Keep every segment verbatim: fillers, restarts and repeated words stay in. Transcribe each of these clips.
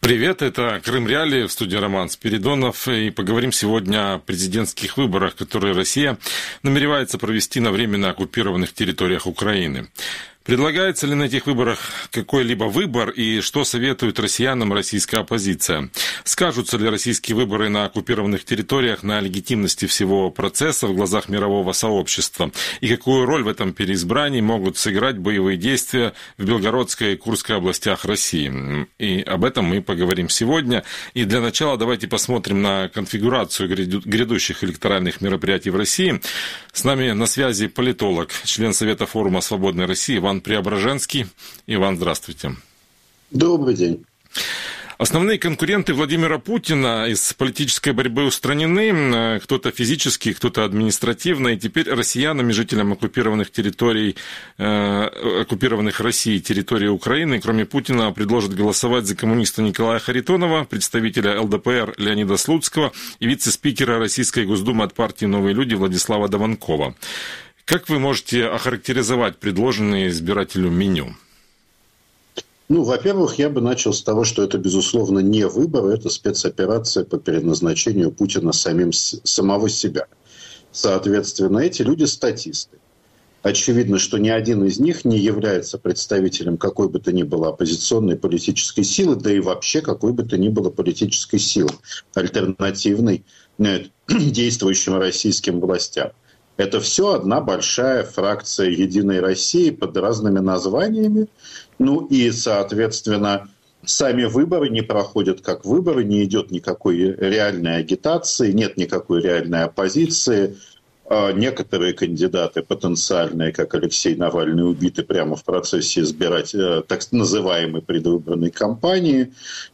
Привет, это Крым Реалии, в студии Роман Спиридонов, и поговорим сегодня о президентских выборах, которые Россия намеревается провести на временно оккупированных территориях Украины. Предлагается ли на этих выборах какой-либо выбор и что советует россиянам российская оппозиция? Скажутся ли российские выборы на оккупированных территориях на легитимности всего процесса в глазах мирового сообщества? И какую роль в этом переизбрании могут сыграть боевые действия в Белгородской и Курской областях России? И об этом мы поговорим сегодня. И для начала давайте посмотрим на конфигурацию грядущих электоральных мероприятий в России. С нами на связи политолог, член Совета форума «Свободной России» Иван Преображенский. Иван, здравствуйте. Добрый день. Основные конкуренты Владимира Путина из политической борьбы устранены, кто-то физически, кто-то административно, и теперь россиянам и жителям оккупированных территорий, э, оккупированных Россией территорий Украины, кроме Путина, предложат голосовать за коммуниста Николая Харитонова, представителя эл дэ пэ эр Леонида Слуцкого и вице-спикера Российской Госдумы от партии «Новые люди» Владислава Дованкова. Как вы можете охарактеризовать предложенное избирателю меню? Ну, во-первых, я бы начал с того, что это, безусловно, не выбор, это спецоперация по переназначению Путина самим, самого себя. Соответственно, эти люди статисты. Очевидно, что ни один из них не является представителем какой бы то ни было оппозиционной политической силы, да и вообще какой бы то ни было политической силы, альтернативной действующим российским властям. Это все одна большая фракция «Единой России» под разными названиями. Ну и, соответственно, сами выборы не проходят как выборы, не идет никакой реальной агитации, нет никакой реальной оппозиции. Некоторые кандидаты потенциальные, как Алексей Навальный, убиты прямо в процессе избирать, так называемой предвыборной кампании.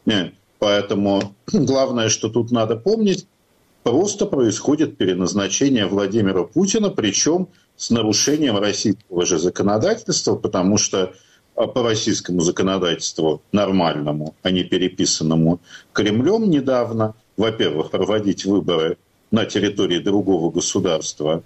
Поэтому главное, что тут надо помнить, просто происходит переназначение Владимира Путина, причем с нарушением российского же законодательства, потому что по российскому законодательству нормальному, а не переписанному Кремлем недавно, во-первых, проводить выборы на территории другого государства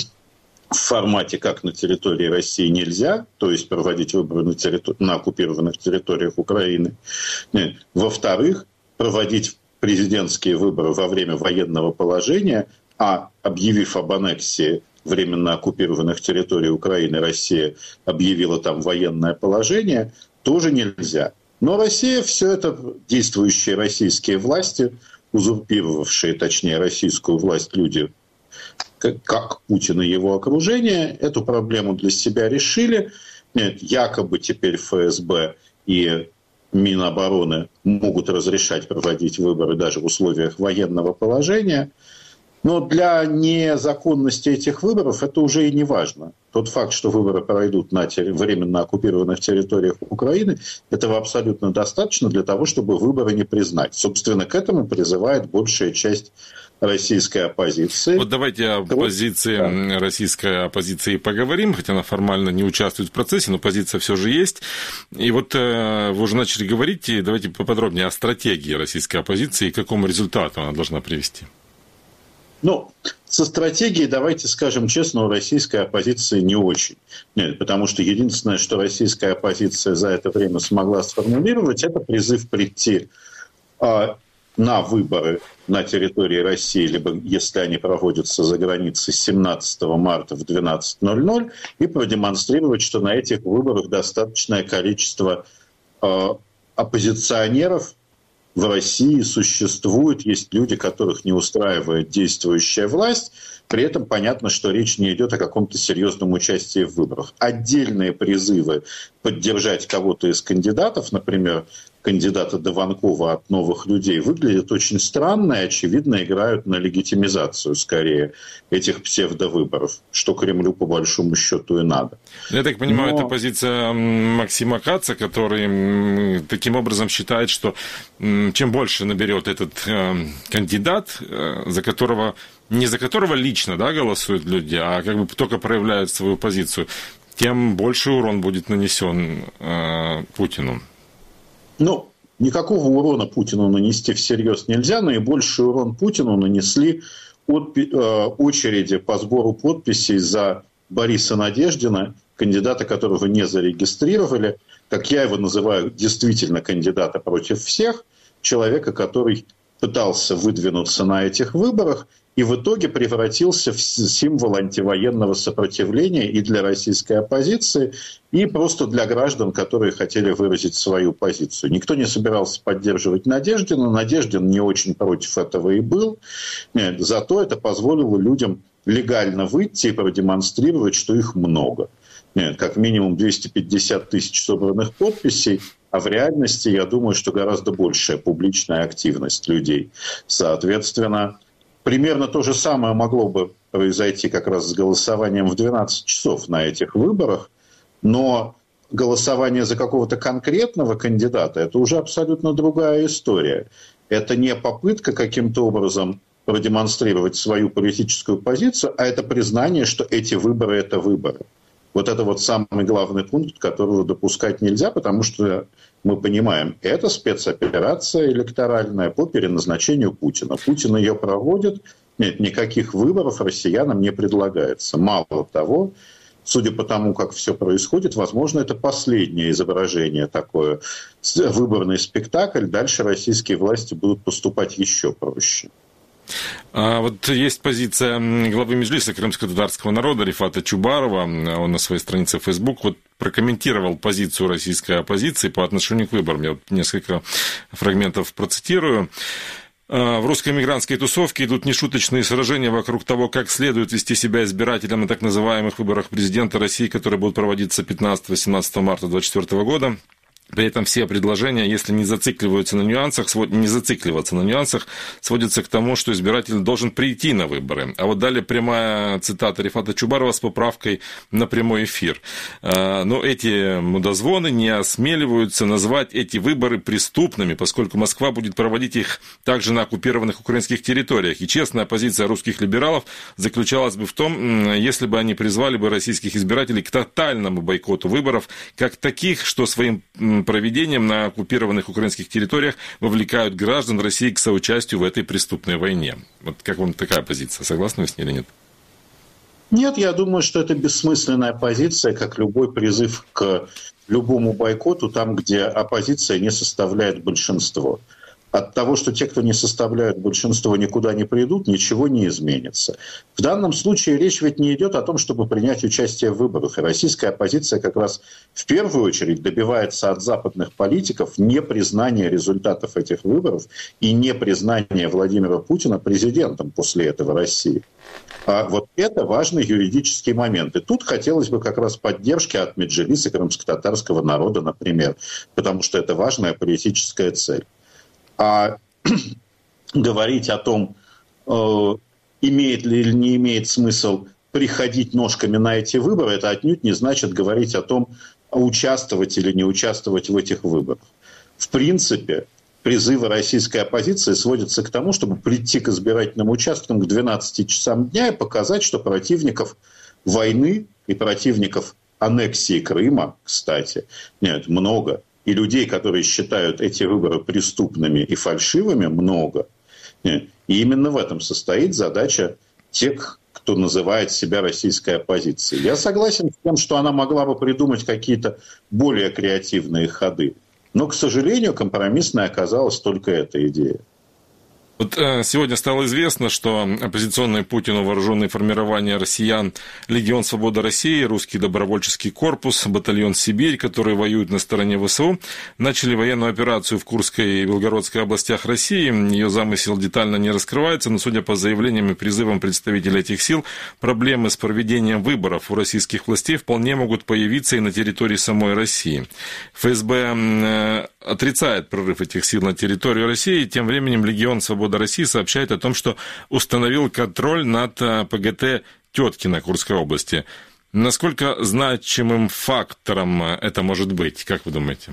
в формате, как на территории России, нельзя, то есть проводить выборы на, территори- на оккупированных территориях Украины. Во-вторых, проводить президентские выборы во время военного положения, а объявив об аннексии временно оккупированных территорий Украины, Россия объявила там военное положение, тоже нельзя. Но Россия, все это действующие российские власти, узурпировавшие, точнее, российскую власть люди, как, как Путин и его окружение, эту проблему для себя решили. Нет, якобы теперь эф эс бэ и Минобороны могут разрешать проводить выборы даже в условиях военного положения. Но для незаконности этих выборов это уже и не важно. Тот факт, что выборы пройдут на временно оккупированных территориях Украины, этого абсолютно достаточно для того, чтобы выборы не признать. Собственно, к этому призывает большая часть российской оппозиции. Вот давайте о позиции да. российской оппозиции поговорим, хотя она формально не участвует в процессе, но позиция все же есть. И вот э, вы уже начали говорить, и давайте поподробнее о стратегии российской оппозиции и к какому результату она должна привести. Ну, со стратегией, давайте скажем честно, у российской оппозиции не очень. Нет, потому что единственное, что российская оппозиция за это время смогла сформулировать, это призыв прийти э, на выборы на территории России, либо если они проводятся за границей, с семнадцатого марта в двенадцать ноль ноль, и продемонстрировать, что на этих выборах достаточное количество э, оппозиционеров в России существует, есть люди, которых не устраивает действующая власть. При этом понятно, что речь не идет о каком-то серьезном участии в выборах. Отдельные призывы поддержать кого-то из кандидатов, например, кандидата Дованкова от «Новых людей», выглядят очень странно и, очевидно, играют на легитимизацию, скорее, этих псевдовыборов, что Кремлю, по большому счету, и надо. Я так понимаю, Но... это позиция Максима Каца, который таким образом считает, что чем больше наберет этот кандидат, за которого, не за которого лично, да, голосуют люди, а как бы только проявляют свою позицию, тем больше урон будет нанесен Путину. Ну, никакого урона Путину нанести всерьез нельзя. Наибольший урон Путину нанесли отпи- э, очереди по сбору подписей за Бориса Надеждина, кандидата, которого не зарегистрировали. Как я его называю, действительно кандидата против всех. человека, который пытался выдвинуться на этих выборах и в итоге превратился в символ антивоенного сопротивления и для российской оппозиции, и просто для граждан, которые хотели выразить свою позицию. Никто не собирался поддерживать Надеждина. Надеждин не очень против этого и был. Нет, зато это позволило людям легально выйти и продемонстрировать, что их много. Нет, как минимум двести пятьдесят тысяч собранных подписей, а в реальности, я думаю, что гораздо большая публичная активность людей. Соответственно, примерно то же самое могло бы произойти как раз с голосованием в двенадцать часов на этих выборах, но голосование за какого-то конкретного кандидата – это уже абсолютно другая история. Это не попытка каким-то образом продемонстрировать свою политическую позицию, а это признание, что эти выборы – это выборы. Вот это вот самый главный пункт, которого допускать нельзя, потому что мы понимаем, это спецоперация электоральная по переназначению Путина. Путин ее проводит, нет, никаких выборов россиянам не предлагается. Мало того, судя по тому, как все происходит, возможно, это последнее изображение такое, выборный спектакль. Дальше российские власти будут поступать еще проще. А вот есть позиция главы Меджлиса крымско-татарского народа Рифата Чубарова. Он на своей странице в Facebook вот прокомментировал позицию российской оппозиции по отношению к выборам. Я вот несколько фрагментов процитирую. В русской мигрантской тусовке идут нешуточные сражения вокруг того, как следует вести себя избирателям на так называемых выборах президента России, которые будут проводиться пятнадцатого-семнадцатого марта две тысячи двадцать четвёртого года. При этом все предложения, если не зацикливаются на нюансах, не зацикливаться на нюансах, сводятся к тому, что избиратель должен прийти на выборы. А вот далее прямая цитата Рифата Чубарова с поправкой на прямой эфир. Но эти мудозвоны не осмеливаются назвать эти выборы преступными, поскольку Москва будет проводить их также на оккупированных украинских территориях. И честная позиция русских либералов заключалась бы в том, если бы они призвали бы российских избирателей к тотальному бойкоту выборов, как таких, что своим проведением на оккупированных украинских территориях вовлекают граждан России к соучастию в этой преступной войне. Вот как вам такая позиция? Согласны вы с ней или нет? Нет, я думаю, что это бессмысленная позиция, как любой призыв к любому бойкоту там, где оппозиция не составляет большинство. От того, что те, кто не составляют большинство, никуда не придут, ничего не изменится. В данном случае речь ведь не идет о том, чтобы принять участие в выборах. И российская оппозиция как раз в первую очередь добивается от западных политиков непризнания результатов этих выборов и непризнания Владимира Путина президентом после этого России. А вот это важный юридический момент. И тут хотелось бы как раз поддержки от Меджлиса крымско-татарского народа, например, потому что это важная политическая цель. А говорить о том, э, имеет ли или не имеет смысл приходить ножками на эти выборы, это отнюдь не значит говорить о том, участвовать или не участвовать в этих выборах. В принципе, призывы российской оппозиции сводятся к тому, чтобы прийти к избирательным участкам к двенадцати часам дня и показать, что противников войны и противников аннексии Крыма, кстати, нет, много. И людей, которые считают эти выборы преступными и фальшивыми, много. И именно в этом состоит задача тех, кто называет себя российской оппозицией. Я согласен с тем, что она могла бы придумать какие-то более креативные ходы. Но, к сожалению, компромиссной оказалась только эта идея. Вот сегодня стало известно, что оппозиционные Путину вооруженные формирования россиян Легион Свободы России, Русский добровольческий корпус, батальон Сибирь, которые воюют на стороне ВСУ, начали военную операцию в Курской и Белгородской областях России. Ее замысел детально не раскрывается, но, судя по заявлениям и призывам представителей этих сил, проблемы с проведением выборов у российских властей вполне могут появиться и на территории самой России. ФСБ отрицает прорыв этих сил на территорию России, тем временем Легион Свободы России сообщает о том, что установил контроль над ПГТ Теткино Курской области. Насколько значимым фактором это может быть, как вы думаете?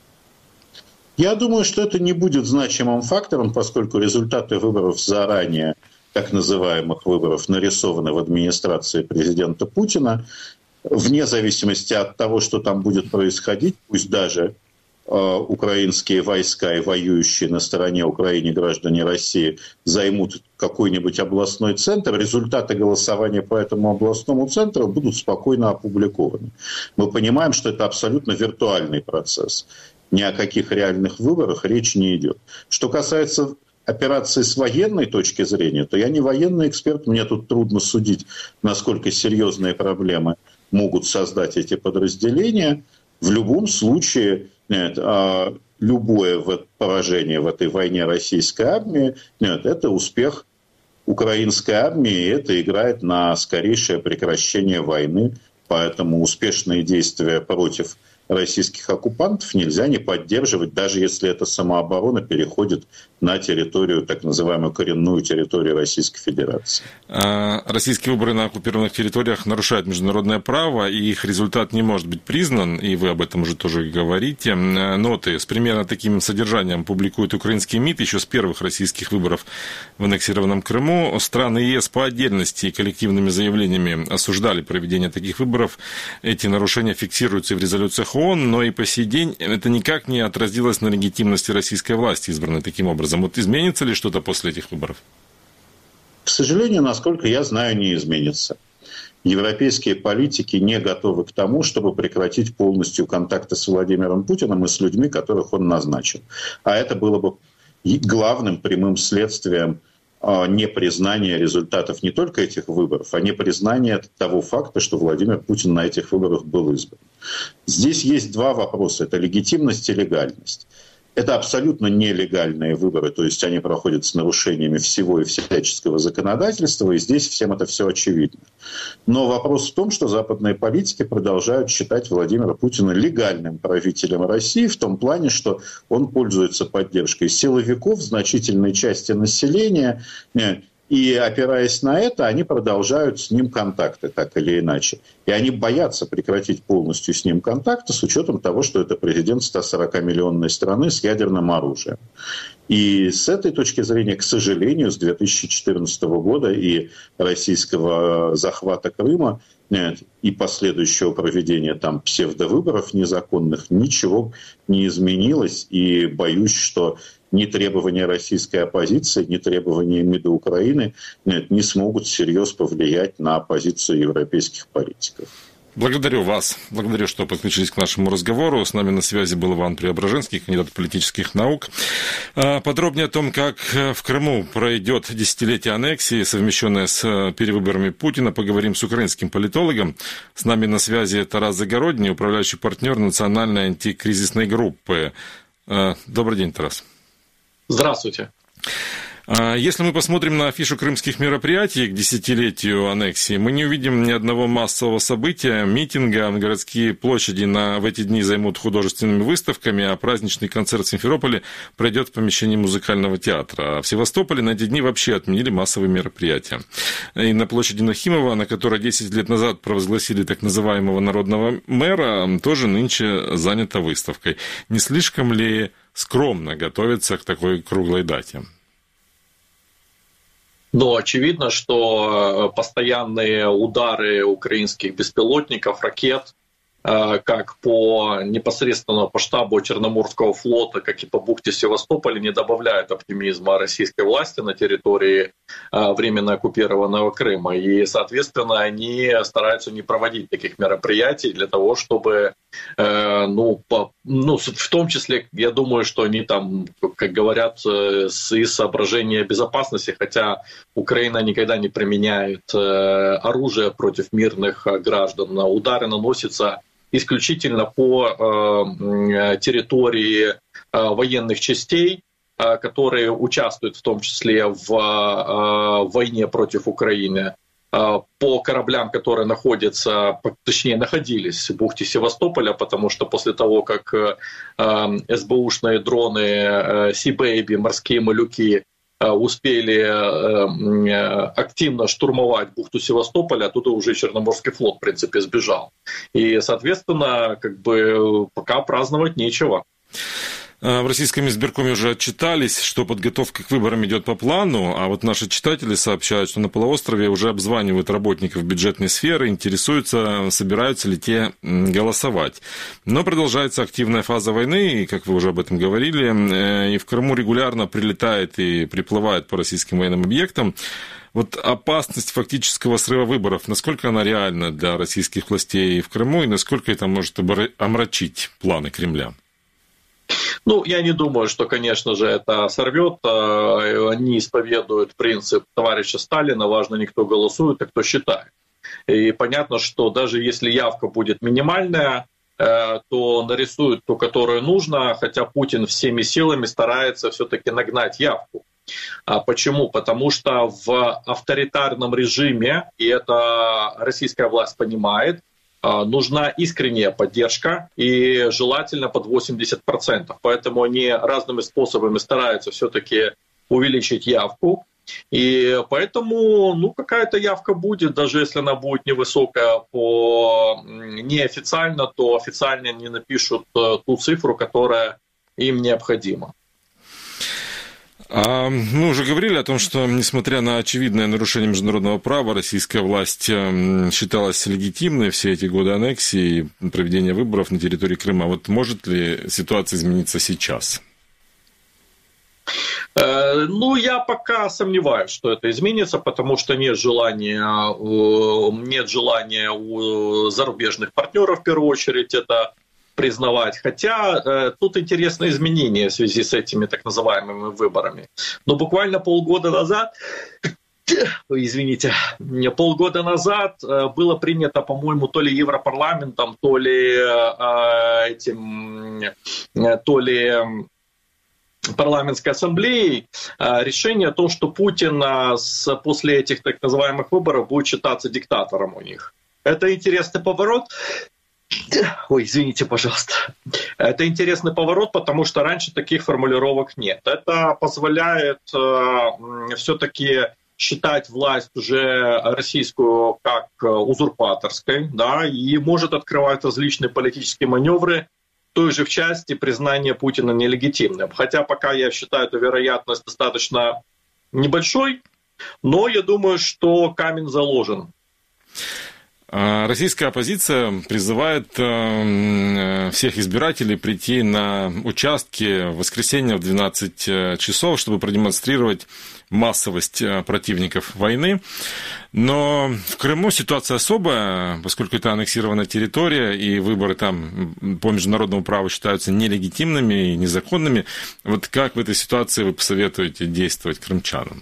Я думаю, что это не будет значимым фактором, поскольку результаты выборов заранее, так называемых выборов, нарисованы в администрации президента Путина. Вне зависимости от того, что там будет происходить, пусть даже украинские войска и воюющие на стороне Украины граждане России займут какой-нибудь областной центр, результаты голосования по этому областному центру будут спокойно опубликованы. Мы понимаем, что это абсолютно виртуальный процесс. Ни о каких реальных выборах речь не идет. Что касается операции с военной точки зрения, то я не военный эксперт, мне тут трудно судить, насколько серьезные проблемы могут создать эти подразделения. В любом случае, нет, любое поражение в этой войне российской армии, нет, это успех украинской армии, и это играет на скорейшее прекращение войны. Поэтому успешные действия против российских оккупантов нельзя не поддерживать, даже если эта самооборона переходит на территорию, так называемую коренную территорию Российской Федерации. Российские выборы на оккупированных территориях нарушают международное право, и их результат не может быть признан, и вы об этом уже тоже говорите. Ноты с примерно таким содержанием публикует украинский МИД еще с первых российских выборов в аннексированном Крыму. Страны ЕС по отдельности и коллективными заявлениями осуждали проведение таких выборов. Эти нарушения фиксируются и в резолюциях ООН, но и по сей день это никак не отразилось на легитимности российской власти, избранной таким образом. Вот изменится ли что-то после этих выборов? К сожалению, насколько я знаю, не изменится. Европейские политики не готовы к тому, чтобы прекратить полностью контакты с Владимиром Путиным и с людьми, которых он назначил. А это было бы главным прямым следствием непризнание результатов не только этих выборов, а непризнание того факта, что Владимир Путин на этих выборах был избран. Здесь есть два вопроса. Это легитимность и легальность. Это абсолютно нелегальные выборы, то есть они проходят с нарушениями всего и всяческого законодательства, и здесь всем это все очевидно. Но вопрос в том, что западные политики продолжают считать Владимира Путина легальным правителем России в том плане, что он пользуется поддержкой силовиков, значительной части населения, и, опираясь на это, они продолжают с ним контакты, так или иначе. И они боятся прекратить полностью с ним контакты с учетом того, что это президент ста сорокамиллионной страны с ядерным оружием. И с этой точки зрения, к сожалению, с две тысячи четырнадцатого года и российского захвата Крыма нет, и последующего проведения там псевдовыборов незаконных ничего не изменилось. И боюсь, что ни требования российской оппозиции, ни требования МИДа Украины нет, не смогут всерьез повлиять на позицию европейских политиков. Благодарю вас. Благодарю, что подключились к нашему разговору. С нами на связи был Иван Преображенский, кандидат политических наук. Подробнее о том, как в Крыму пройдет десятилетие аннексии, совмещенное с перевыборами Путина, поговорим с украинским политологом. С нами на связи Тарас Загородний, управляющий партнер национальной антикризисной группы. Добрый день, Тарас. Здравствуйте. Если мы посмотрим на афишу крымских мероприятий к десятилетию аннексии, мы не увидим ни одного массового события, митинга. Городские площади на, в эти дни займут художественными выставками, а праздничный концерт в Симферополе пройдет в помещении музыкального театра. А в Севастополе на эти дни вообще отменили массовые мероприятия. И на площади Нахимова, на которой десять лет назад провозгласили так называемого народного мэра, тоже нынче занята выставкой. Не слишком ли скромно готовиться к такой круглой дате? Но очевидно, что постоянные удары украинских беспилотников, ракет, как по непосредственно по штабу Черноморского флота, как и по бухте Севастополя, не добавляют оптимизма российской власти на территории временно оккупированного Крыма. И, соответственно, они стараются не проводить таких мероприятий для того, чтобы, ну, по, ну в том числе, я думаю, что они там, как говорят, из соображения безопасности, хотя Украина никогда не применяет оружие против мирных граждан. Удары наносятся исключительно по э, территории э, военных частей, э, которые участвуют в том числе в э, войне против Украины, э, по кораблям, которые находятся, точнее находились в бухте Севастополя, потому что после того, как э, СБУшные дроны э, Sea Baby, морские малюки, успели активно штурмовать бухту Севастополя, оттуда уже Черноморский флот, в принципе, сбежал. И, соответственно, как бы пока праздновать нечего. В российском избиркоме уже отчитались, что подготовка к выборам идет по плану, а вот наши читатели сообщают, что на полуострове уже обзванивают работников бюджетной сферы, интересуются, собираются ли те голосовать. Но продолжается активная фаза войны, и, как вы уже об этом говорили, и в Крыму регулярно прилетает и приплывает по российским военным объектам. Вот опасность фактического срыва выборов, насколько она реальна для российских властей в Крыму, и насколько это может омрачить планы Кремля? Ну, я не думаю, что, конечно же, это сорвет. Они исповедуют принцип товарища Сталина: важно не кто голосует, а кто считает. И понятно, что даже если явка будет минимальная, то нарисуют ту, которую нужно, хотя Путин всеми силами старается все-таки нагнать явку. А почему? Потому что в авторитарном режиме, и это российская власть понимает, нужна искренняя поддержка и желательно под восемьдесят процентов. Поэтому они разными способами стараются все-таки увеличить явку. И поэтому ну, какая-то явка будет, даже если она будет невысокая по неофициально, то официально не напишут ту цифру, которая им необходима. А мы уже говорили о том, что, несмотря на очевидное нарушение международного права, российская власть считалась легитимной все эти годы аннексии и проведения выборов на территории Крыма. Вот может ли ситуация измениться сейчас? Ну, я пока сомневаюсь, что это изменится, потому что нет желания, нет желания у зарубежных партнеров, в первую очередь, это признавать. Хотя э, тут интересные изменения в связи с этими так называемыми выборами. Но буквально полгода назад, извините, полгода назад э, было принято, по-моему, то ли Европарламентом, то ли э, этим, э, то ли парламентской ассамблеей э, решение о том, что Путин э, с, после этих так называемых выборов будет считаться диктатором у них. Это интересный поворот. Ой, извините, пожалуйста. Это интересный поворот, потому что раньше таких формулировок нет. Это позволяет э, все-таки считать власть уже российскую как узурпаторской, да, и может открывать различные политические маневры, той же в части признания Путина нелегитимным. Хотя пока я считаю эту вероятность достаточно небольшой, но я думаю, что камень заложен. Российская оппозиция призывает всех избирателей прийти на участки в воскресенье в двенадцать часов, чтобы продемонстрировать массовость противников войны. Но в Крыму ситуация особая, поскольку это аннексированная территория, и выборы там по международному праву считаются нелегитимными и незаконными. Вот как в этой ситуации вы посоветуете действовать крымчанам?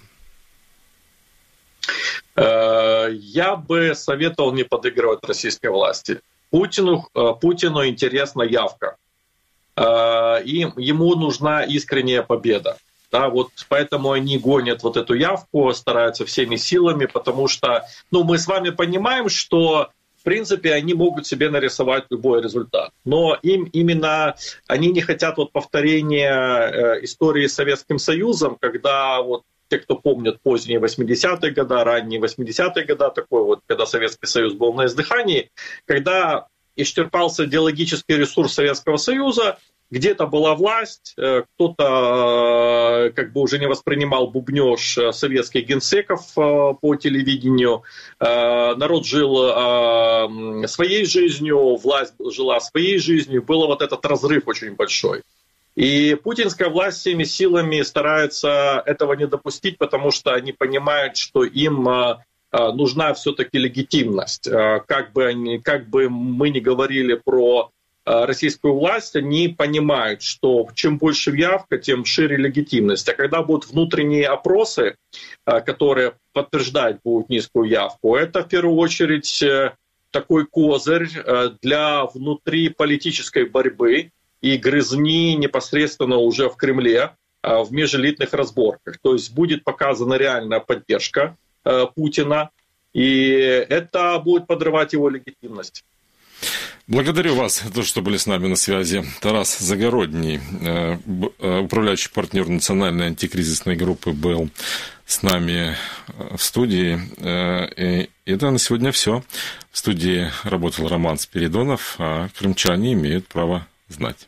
Я бы советовал не подыгрывать российской власти. Путину, Путину интересна явка. И ему нужна искренняя победа. Да, вот поэтому они гонят вот эту явку, стараются всеми силами, потому что ну, мы с вами понимаем, что в принципе они могут себе нарисовать любой результат. Но им именно они не хотят вот повторения истории с Советским Союзом, когда вот те, кто помнит поздние восьмидесятые годы, ранние восьмидесятые годы, такой вот, когда Советский Союз был на издыхании, когда исчерпался идеологический ресурс Советского Союза, где-то была власть, кто-то как бы уже не воспринимал бубнёж советских генсеков по телевидению, народ жил своей жизнью, власть жила своей жизнью, был вот этот разрыв очень большой. И путинская власть всеми силами старается этого не допустить, потому что они понимают, что им нужна все-таки легитимность. Как бы, они, как бы мы ни говорили про российскую власть, они понимают, что чем больше явка, тем шире легитимность. А когда будут внутренние опросы, которые подтверждать будут низкую явку, это в первую очередь такой козырь для внутриполитической борьбы и грызни непосредственно уже в Кремле, в межэлитных разборках. То есть будет показана реальная поддержка Путина, и это будет подрывать его легитимность. Благодарю вас за то, что были с нами на связи. Тарас Загородний, управляющий партнер национальной антикризисной группы, был с нами в студии. И это на сегодня все. В студии работал Роман Спиридонов, а крымчане имеют право знать.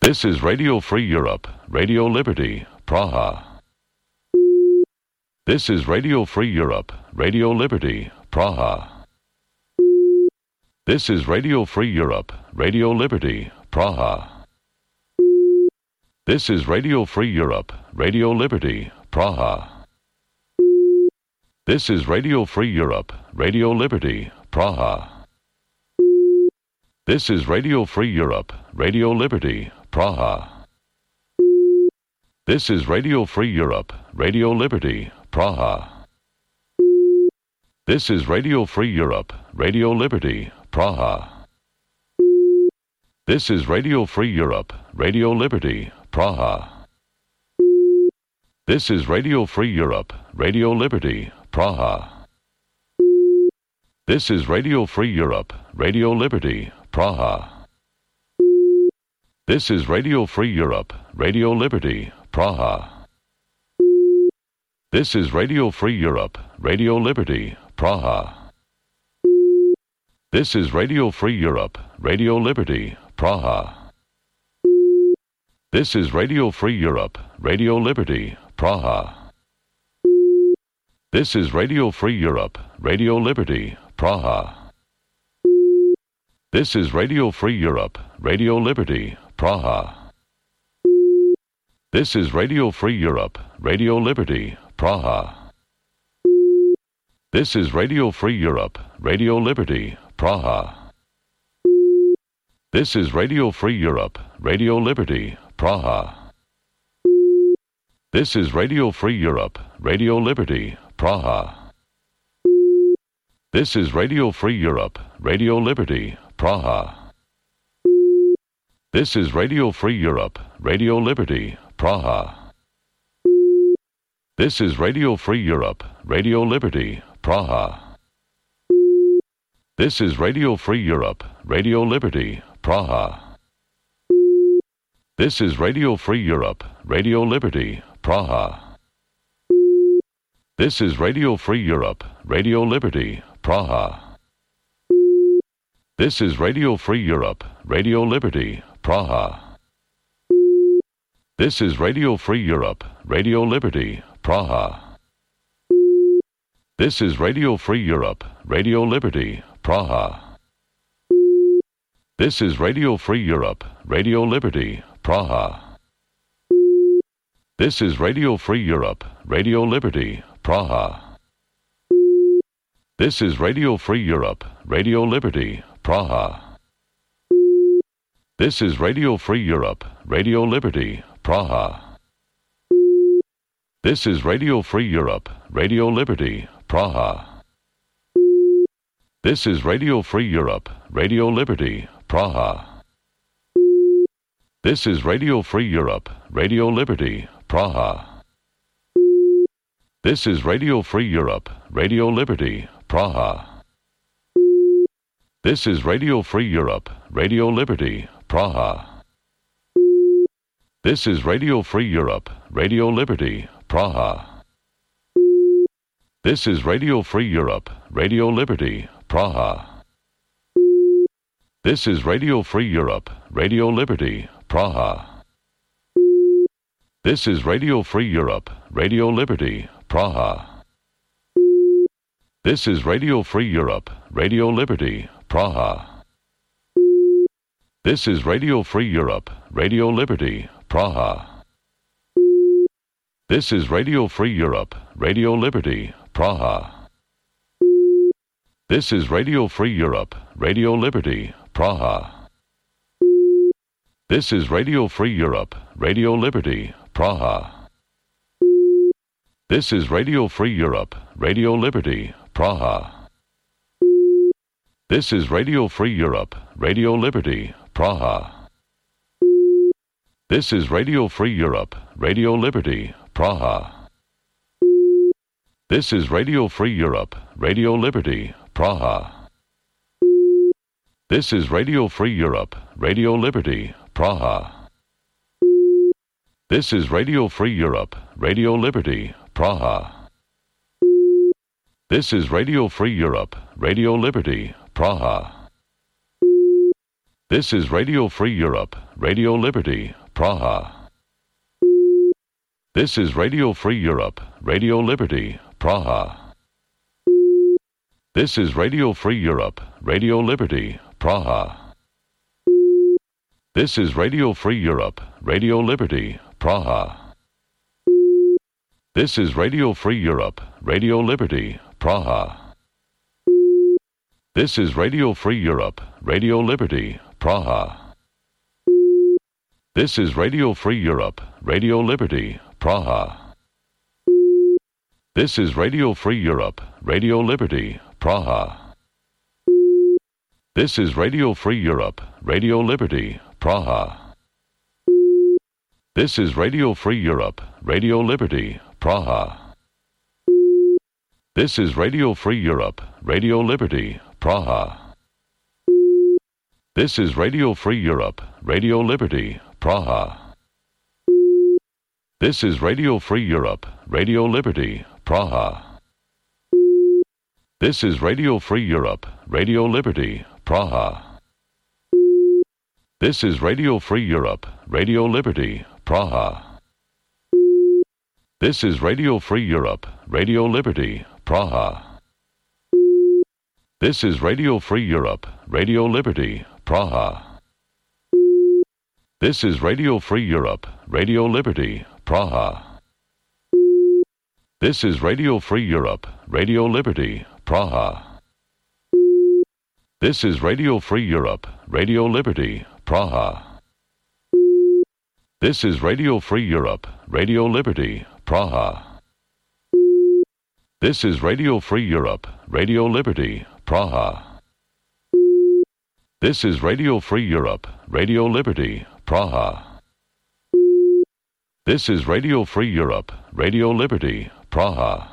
This is Radio Free Europe, Radio Liberty, Praha. This is Radio Free Europe, Radio Liberty, Praha. This is Radio Free Europe, Radio Liberty, Praha. This is Radio Free Europe, Radio Liberty, Praha. This is Radio Free Europe, Radio Liberty, Praha. This is Radio Free Europe, Radio Liberty, Praha. This is Radio Free Europe, Radio Liberty, Praha. This is Radio Free Europe, Radio Liberty, Praha. This is Radio Free Europe, Radio Liberty, Praha. This is Radio Free Europe, Radio Liberty, Praha. This is Radio Free Europe, Radio Liberty, Praha. This is Radio Free Europe, Radio Liberty, Praha. This is Radio Free Europe, Radio Liberty, Praha. This is Radio Free Europe, Radio Liberty, Praha. This is Radio Free Europe, Radio Liberty, Praha. This is Radio Free Europe, Radio Liberty, Praha. This is Radio Free Europe, Radio Liberty, Praha. This is Radio Free Europe, Radio Liberty, Praha. This is Radio Free Europe, Radio Liberty, Praha. This is Radio Free Europe, Radio Liberty, Praha. This is Radio Free Europe, Radio Liberty, Praha. This is Radio Free Europe, Radio Liberty, Praha. This is Radio Free Europe, Radio Liberty, Praha. This is Radio Free Europe, Radio Liberty, Praha. This is Radio Free Europe, Radio Liberty, Praha. This is Radio Free Europe, Radio Liberty, Praha. This is Radio Free Europe, Radio Liberty, Praha. This is Radio Free Europe, Radio Liberty, Praha. This is Radio Free Europe, Radio Liberty, Praha. This is Radio Free Europe, Radio Liberty, Praha. This is Radio Free Europe, Radio Liberty, Praha. This is Radio Free Europe, Radio Liberty, Praha. This is Radio Free Europe, Radio Liberty, Praha. This is Radio Free Europe, Radio Liberty, Praha. This is Radio Free Europe, Radio Liberty, Praha. This is Radio Free Europe, Radio Liberty, Praha. This is Radio Free Europe, Radio Liberty, Praha. This is Radio Free Europe, Radio Liberty, Praha. This is Radio Free Europe, Radio Liberty, Praha. This is Radio Free Europe, Radio Liberty, Praha. This is Radio Free Europe, Radio Liberty, Praha. This is Radio Free Europe, Radio Liberty, Praha. This is Radio Free Europe, Radio Liberty, Praha. This is Radio Free Europe, Radio Liberty, Praha. This is Radio Free Europe, Radio Liberty, Praha. This is Radio Free Europe, Radio Liberty, Praha. This is Radio Free Europe, Radio Liberty, Praha. This is Radio Free Europe, Radio Liberty, Praha. This is Radio Free Europe, Radio Liberty, Praha. This is Radio Free Europe, Radio Liberty, Praha. This is Radio Free Europe, Radio Liberty, Praha. This is Radio Free Europe, Radio Liberty, Praha. This is Radio Free Europe, Radio Liberty, Praha. This is Radio Free Europe, Radio Liberty, Praha. This is Radio Free Europe, Radio Liberty, Praha. This is Radio Free Europe, Radio Liberty, Praha. This is Radio Free Europe, Radio Liberty, Praha. This is Radio Free Europe, Radio Liberty, Praha. This is Radio Free Europe, Radio Liberty, Praha. This is Radio Free Europe, Radio Liberty, Praha. This is Radio Free Europe, Radio Liberty, Praha. This is Radio Free Europe, Radio Liberty, Praha. This is Radio Free Europe, Radio Liberty, Praha. This is Radio Free Europe, Radio Liberty, Praha. This is Radio Free Europe, Radio Liberty, Praha. This is Radio Free Europe, Radio Liberty, Praha. This is Radio Free Europe, Radio Liberty, Praha. This is Radio Free Europe, Radio Liberty, Praha. This is Radio Free Europe, Radio Liberty, Praha. This is Radio Free Europe, Radio Liberty, Praha. This is Radio Free Europe, Radio Liberty, Praha. This is Radio Free Europe, Radio Liberty, Praha. This is Radio Free Europe, Radio Liberty, Praha. This is Radio Free Europe, Radio Liberty, Praha. This is Radio Free Europe, Radio Liberty, Praha. This is Radio Free Europe, Radio Liberty, Praha. This is Radio Free Europe, Radio Liberty, Praha. This is Radio Free Europe, Radio Liberty, Praha. This is Radio Free Europe, Radio Liberty, Praha.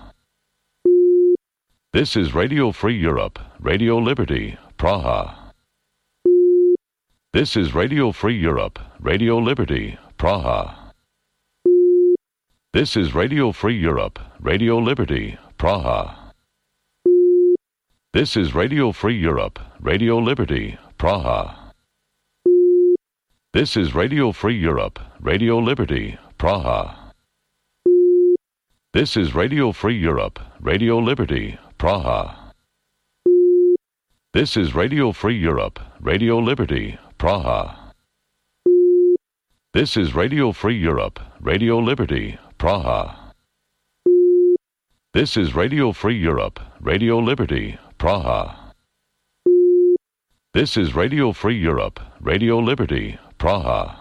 This is Radio Free Europe, Radio Liberty, Praha. This is Radio Free Europe, Radio Liberty, Praha. This is Radio Free Europe, Radio Liberty, Praha. This is Radio Free Europe, Radio Liberty, Praha. This is Radio Free Europe, Radio Liberty, Praha. This is Radio Free Europe, Radio Liberty, Praha. This is Radio Free Europe, Radio Liberty, Praha. This is Radio Free Europe, Radio Liberty, Praha. This is Radio Free Europe, Radio Liberty, Praha. This is Radio Free Europe, Radio Liberty, Praha.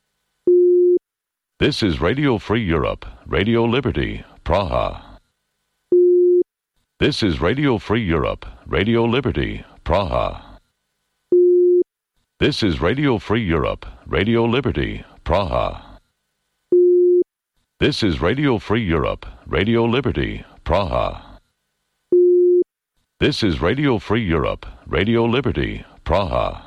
This is Radio Free Europe, Radio Liberty, Praha. This is Radio Free Europe, Radio Liberty, Praha. This is Radio Free Europe, Radio Liberty, Praha. This is Radio Free Europe, Radio Liberty, Praha. This is Radio Free Europe, Radio Liberty, Praha.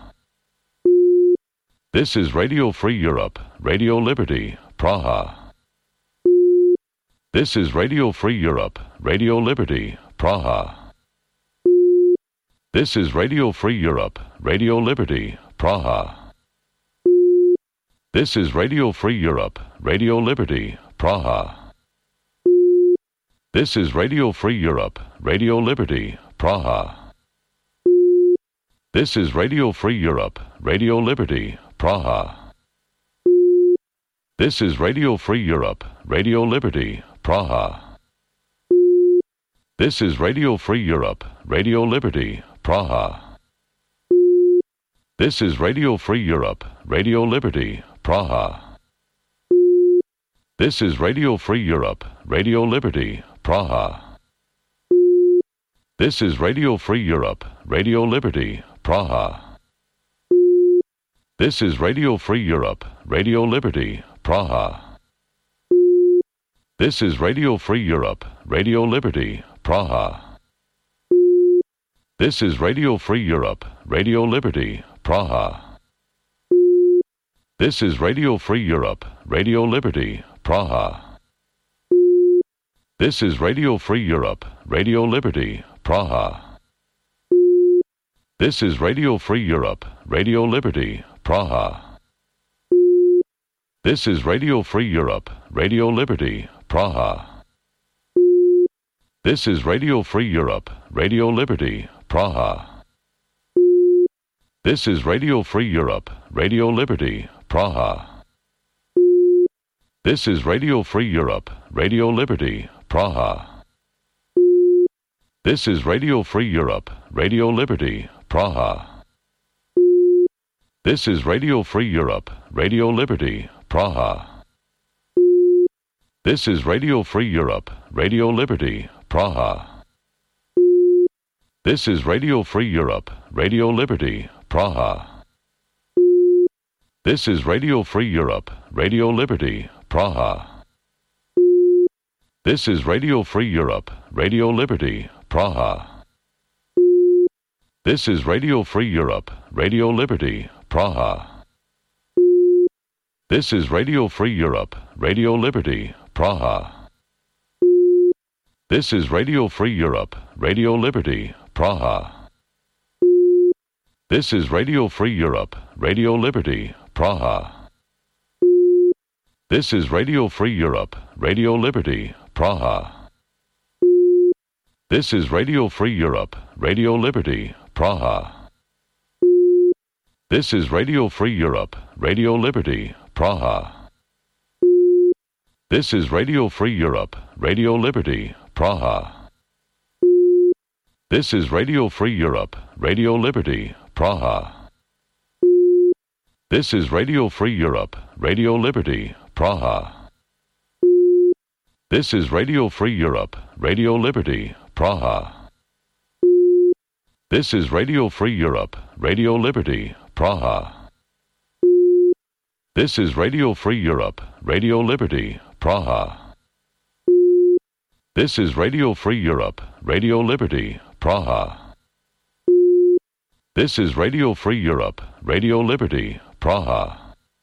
This is Radio Free Europe, Radio Liberty, Praha. This is Radio Free Europe, Radio Liberty, Praha. This is Radio Free Europe, Radio Liberty, Praha. This is Radio Free Europe, Radio Liberty, Praha. This is Radio Free Europe, Radio Liberty, Praha. This is Radio Free Europe, Radio Liberty, Praha. This is Radio Free Europe, Radio Liberty, Praha. This is Radio Free Europe, Radio Liberty, Praha. This is Radio Free Europe, Radio Liberty, Praha. This is Radio Free Europe, Radio Liberty, Praha. This is Radio Free Europe, Radio Liberty, Praha. This is Radio Free Europe, Radio Liberty, Praha. This is Radio Free Europe, Radio Liberty, Praha. This is Radio Free Europe, Radio Liberty, Praha. This is Radio Free Europe, Radio Liberty, Praha. This is Radio Free Europe, Radio Liberty, Praha. This is Radio Free Europe, Radio Liberty, Praha. This is Radio Free Europe, Radio Liberty, Praha. This is Radio Free Europe, Radio Liberty, Praha. This is Radio Free Europe, Radio Liberty, Praha. This is Radio Free Europe, Radio Liberty, Praha. This is Radio Free Europe, Radio Liberty, Praha. This is Radio Free Europe, Radio Liberty, Praha. This is Radio Free Europe, Radio Liberty, Praha. This is Radio Free Europe, Radio Liberty, Praha. This is Radio Free Europe, Radio Liberty, Praha. This is Radio Free Europe, Radio Liberty, Praha. This is Radio Free Europe, Radio Liberty, Praha. This is Radio Free Europe, Radio Liberty, Praha. This is Radio Free Europe, Radio Liberty, Praha. This is Radio Free Europe, Radio Liberty, Praha. This is Radio Free Europe, Radio Liberty, Praha. This is Radio Free Europe, Radio Liberty, Praha. This is Radio Free Europe, Radio Liberty, Praha. This is Radio Free Europe, Radio Liberty, Praha. This is Radio Free Europe, Radio Liberty, Praha. This is Radio Free Europe, Radio Liberty, Praha. This is Radio Free Europe, Radio Liberty, Praha. This is Radio Free Europe, Radio Liberty, Praha. This is Radio Free Europe, Radio Liberty, Praha. This is Radio Free Europe, Radio Liberty, Praha. This is Radio Free Europe, Radio Liberty, Praha.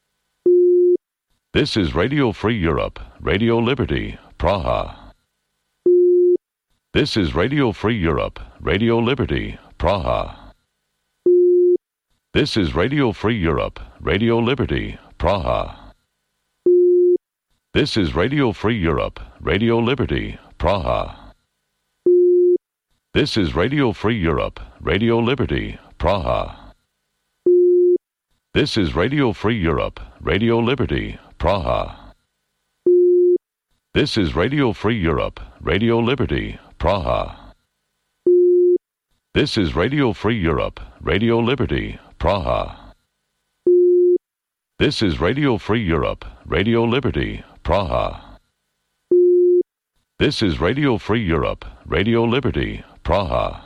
This is Radio Free Europe, Radio Liberty, Praha. This is Radio Free Europe, Radio Liberty, Praha. This is Radio Free Europe, Radio Liberty, Praha. This is Radio Free Europe, Radio Liberty, Praha. This is Radio Free Europe, Radio Liberty, Praha. This is Radio Free Europe, Radio Liberty, Praha. This is Radio Free Europe, Radio Liberty, Praha. This is Radio Free Europe, Radio Liberty, Praha. This is Radio Free Europe, Radio Liberty, Praha. This is Radio Free Europe, Radio Liberty, Praha.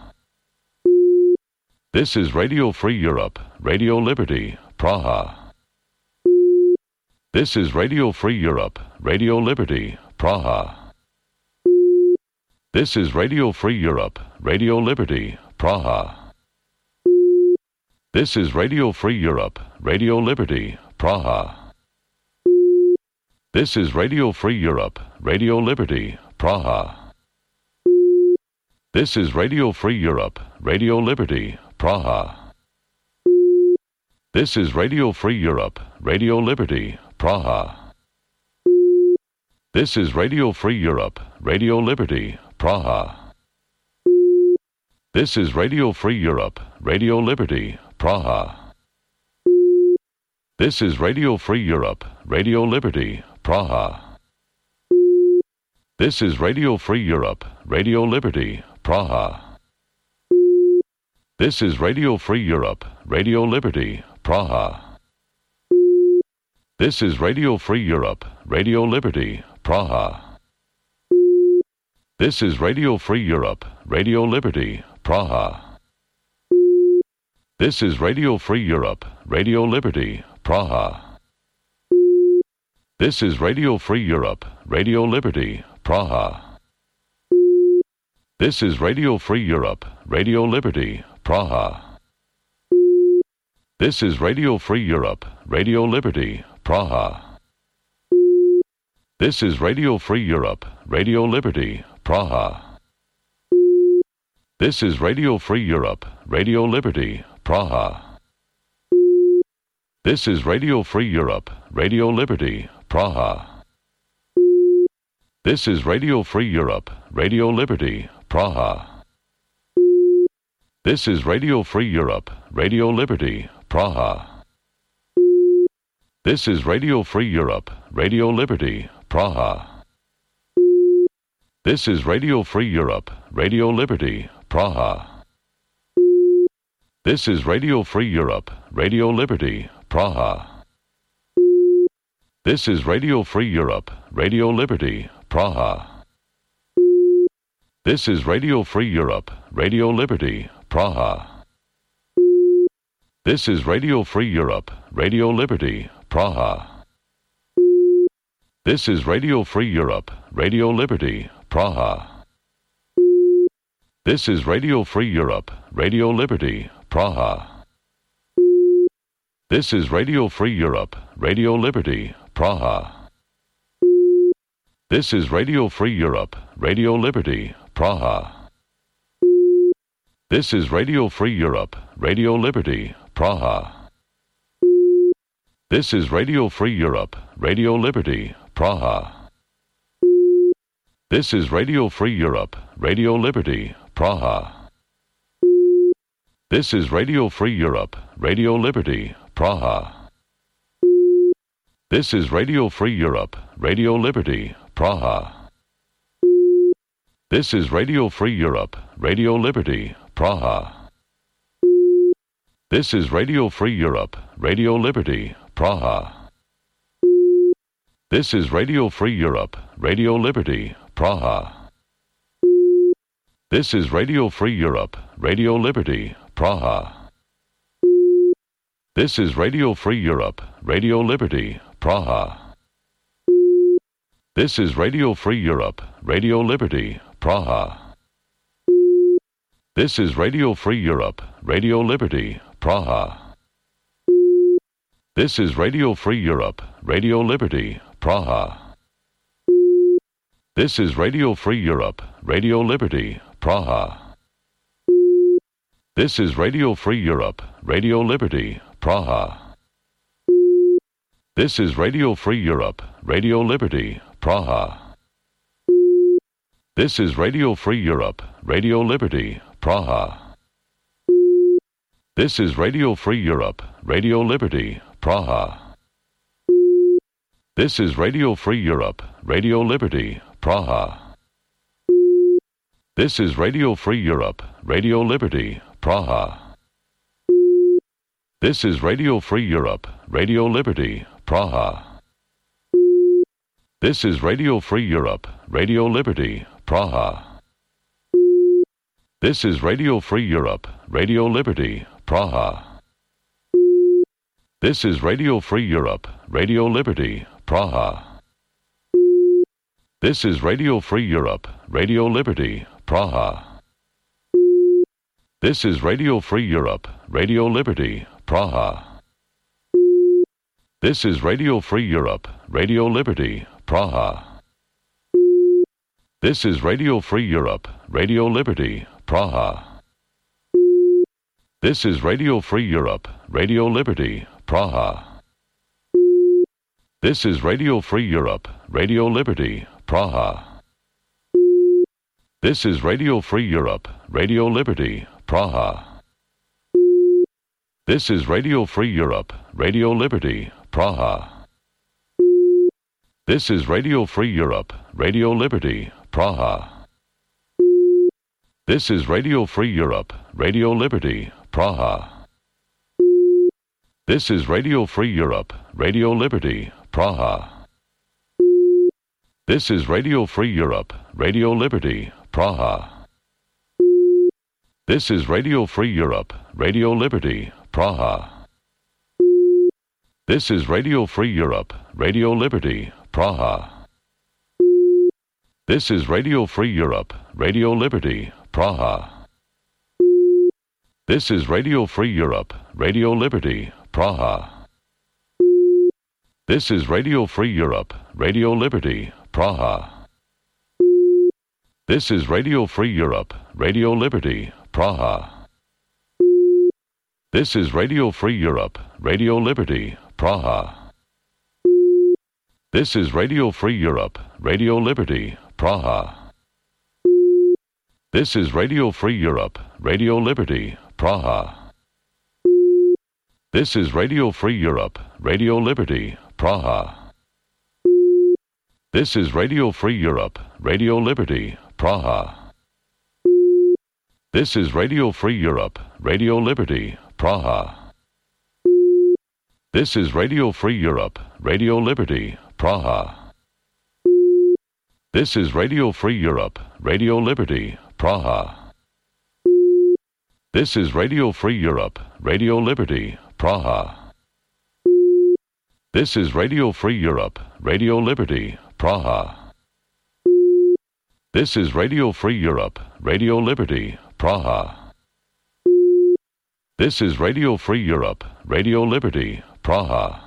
This is Radio Free Europe, Radio Liberty, Praha. This is Radio Free Europe, Radio Liberty, Praha. This is Radio Free Europe, Radio Liberty, Praha. This is Radio Free Europe, Radio Liberty, Praha. This is Radio Free Europe, Radio Liberty, Praha. This is Radio Free Europe, Radio Liberty, Praha. This is Radio Free Europe, Radio Liberty, Praha. This is Radio Free Europe, Radio Liberty, Praha. This is Radio Free Europe, Radio Liberty, Praha. This is Radio Free Europe, Radio Liberty, Praha. This is Radio Free Europe, Radio Liberty, Praha. This is Radio Free Europe, Radio Liberty, Praha. This is Radio Free Europe, Radio Liberty, Praha. This is Radio Free Europe, Radio Liberty, Praha. This is Radio Free Europe, Radio Liberty, Praha. This is Radio Free Europe, Radio Liberty, Praha. This is Radio Free Europe, Radio Liberty, Praha. This is Radio Free Europe, Radio Liberty, Praha. This is Radio Free Europe, Radio Liberty, Praha. This is Radio Free Europe, Radio Liberty, Praha. This is Radio Free Europe, Radio Liberty, Praha. This is Radio Free Europe, Radio Liberty, Praha. This is Radio Free Europe, Radio Liberty, Praha. This is Radio Free Europe, Radio Liberty, Praha. This is Radio Free Europe, Radio Liberty, Praha. This is Radio Free Europe, Radio Liberty, Praha. This is Radio Free Europe, Radio Liberty, Praha. This is Radio Free Europe, Radio Liberty, Praha. This is Radio Free Europe, Radio Liberty, Praha. This is Radio Free Europe, Radio Liberty, Praha. This is Radio Free Europe, Radio Liberty, Praha. This is Radio Free Europe, Radio Liberty, Praha. This is Radio Free Europe, Radio Liberty, Praha. This is Radio Free Europe, Radio Liberty, Praha. This is Radio Free Europe, Radio Liberty, Praha. This is Radio Free Europe, Radio Liberty, Praha. This is Radio Free Europe, Radio Liberty, Praha. This is Radio Free Europe, Radio Liberty, Praha. This is Radio Free Europe, Radio Liberty, Praha. This is Radio Free Europe, Radio Liberty, Praha. This is Radio Free Europe, Radio Liberty, Praha. This is Radio Free Europe, Radio Liberty, Praha. This is Radio Free Europe, Radio Liberty, Praha. This is Radio Free Europe, Radio Liberty, Praha. This is Radio Free Europe, Radio Liberty, Praha. This is Radio Free Europe, Radio Liberty, Praha. This is Radio Free Europe, Radio Liberty, Praha. This is Radio Free Europe, Radio Liberty, Praha. This is Radio Free Europe, Radio Liberty, Praha. This is Radio Free Europe, Radio Liberty, Praha. This is Radio Free Europe, Radio Liberty, Praha. This is Radio Free Europe, Radio Liberty, Praha. This is Radio Free Europe, Radio Liberty, Praha. This is Radio Free Europe, Radio Liberty, Praha. This is Radio Free Europe, Radio Liberty, Praha. This is Radio Free Europe, Radio Liberty, Praha. This is Radio Free Europe, Radio Liberty, Praha. This is Radio Free Europe, Radio Liberty, Praha. This is Radio Free Europe, Radio Liberty, Praha. This is Radio Free Europe, Radio Liberty, Praha. This is Radio Free Europe, Radio Liberty, Praha. This is Radio Free Europe, Radio Liberty, Praha. This is Radio Free Europe, Radio Liberty, Praha. This is Radio Free Europe, Radio Liberty, Praha. This is Radio Free Europe, Radio Liberty, Praha. This is Radio Free Europe, Radio Liberty, Praha. This is Radio Free Europe, Radio Liberty, Praha. This is Radio Free Europe, Radio Liberty, Praha. This is Radio Free Europe, Radio Liberty, Praha. This is Radio Free Europe, Radio Liberty, Praha. This is Radio Free Europe, Radio Liberty, Praha. This is Radio Free Europe, Radio Liberty, Praha. This is Radio Free Europe, Radio Liberty, Praha. This is Radio Free Europe, Radio Liberty, Praha. This is Radio Free Europe, Radio Liberty, Praha. This is Radio Free Europe, Radio Liberty, Praha. This is Radio Free Europe, Radio Liberty, Praha. This is Radio Free Europe, Radio Liberty, Praha. This is Radio Free Europe, Radio Liberty, Praha. This is Radio Free Europe, Radio Liberty, Praha. This is Radio Free Europe, Radio Liberty, Praha. This is Radio Free Europe, Radio Liberty, Praha. This is Radio Free Europe, Radio Liberty, Praha. This is Radio Free Europe, Radio Liberty, Praha. This is Radio Free Europe, Radio Liberty, Praha. This is Radio Free Europe, Radio Liberty, Praha. This is Radio Free Europe, Radio Liberty, Praha.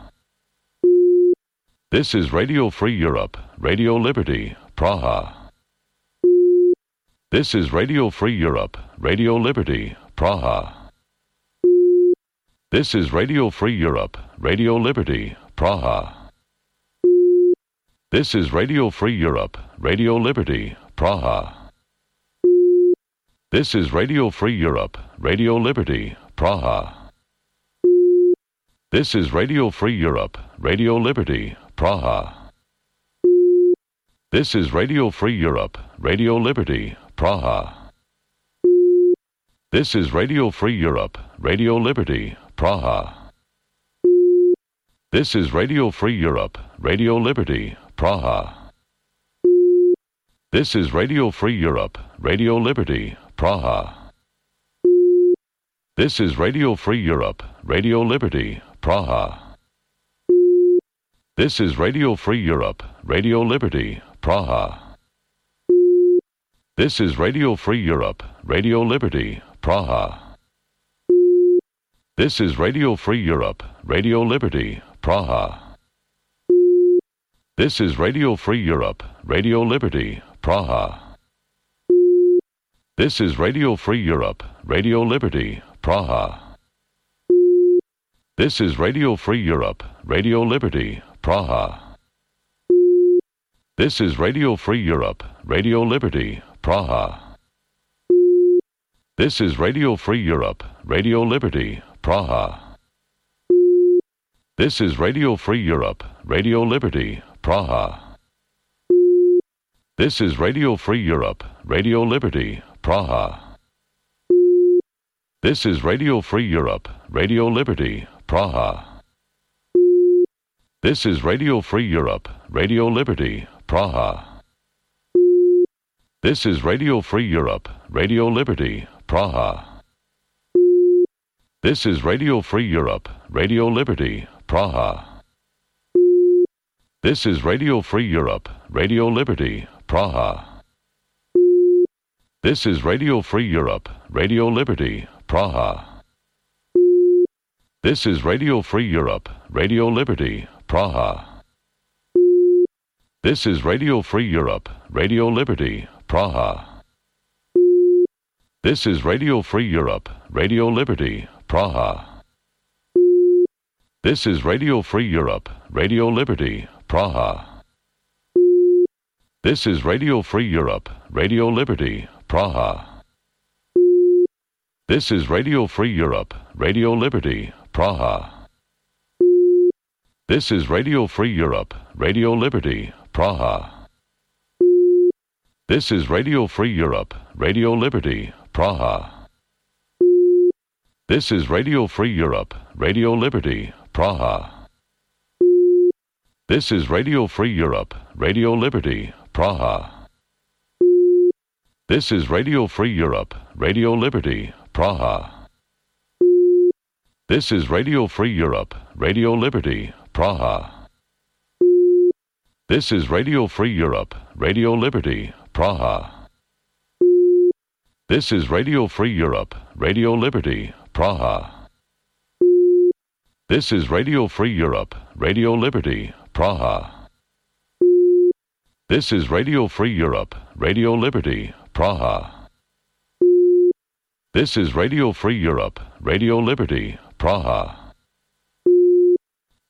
This is Radio Free Europe, Radio Liberty, Praha. This is Radio Free Europe, Radio Liberty, Praha. This is Radio Free Europe, Radio Liberty, Praha. This is Radio Free Europe, Radio Liberty, Praha. This is Radio Free Europe, Radio Liberty, Praha. This is Radio Free Europe, Radio Liberty, Praha. This is Radio Free Europe, Radio Liberty, Praha. This is Radio Free Europe, Radio Liberty, Praha. This is Radio Free Europe, Radio Liberty, Praha. This is Radio Free Europe, Radio Liberty, Praha. This is Radio Free Europe, Radio Liberty, Praha. This is Radio Free Europe, Radio Liberty, Praha. This is Radio Free Europe, Radio Liberty, Praha. This is Radio Free Europe, Radio Liberty, Praha. This is Radio Free Europe, Radio Liberty, Praha. This is Radio Free Europe, Radio Liberty, Praha. This is Radio Free Europe, Radio Liberty, Praha. This is Radio Free Europe, Radio Liberty, Praha. This is Radio Free Europe, Radio Liberty, Praha. This is Radio Free Europe, Radio Liberty, Praha. This is Radio Free Europe, Radio Liberty, Praha. This is Radio Free Europe, Radio Liberty, Praha. This is Radio Free Europe, Radio Liberty, Praha. This is Radio Free Europe, Radio Liberty, Praha. This is Radio Free Europe, Radio Liberty, Praha. This is Radio Free Europe, Radio Liberty, Praha. This is Radio Free Europe, Radio Liberty, Praha. This is Radio Free Europe, Radio Liberty, Praha. This is Radio Free Europe, Radio Liberty, Praha. This is Radio Free Europe, Radio Liberty, Praha. This is Radio Free Europe, Radio Liberty, Praha. This is Radio Free Europe, Radio Liberty, Praha. This is Radio Free Europe, Radio Liberty, Praha. This is Radio Free Europe, Radio Liberty, Praha. This is Radio Free Europe, Radio Liberty, Praha. This is Radio Free Europe, Radio Liberty, Praha. This is Radio Free Europe, Radio Liberty, Praha. This is Radio Free Europe, Radio Liberty, Praha. This is Radio Free Europe, Radio Liberty, Praha. This is Radio Free Europe, Radio Liberty, Praha. This is Radio Free Europe, Radio Liberty, Praha. This is Radio Free Europe, Radio Liberty, Praha. This is Radio Free Europe, Radio Liberty, Praha. This is Radio Free Europe, Radio Liberty, Praha.